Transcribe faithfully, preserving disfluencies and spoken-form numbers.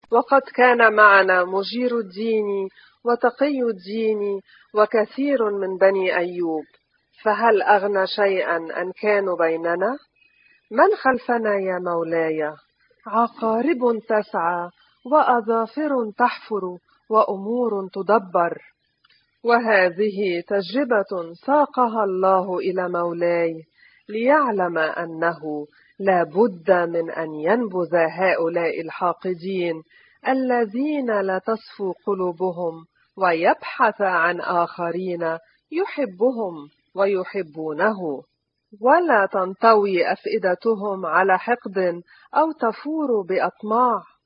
وقد كان معنا مجير الدين وتقي الدين وكثير من بني أيوب، فهل أغنى شيئا أن كانوا بيننا؟ من خلفنا يا مولاي؟ عقارب تسعى وأظافر تحفر وأمور تدبر. وهذه تجربة ساقها الله إلى مولاي ليعلم أنه لا بد من أن ينبذ هؤلاء الحاقدين الذين لا تصفو قلوبهم، ويبحث عن آخرين يحبهم ويحبونه، ولا تنطوي أفئدتهم على حقد أو تفور بأطماع.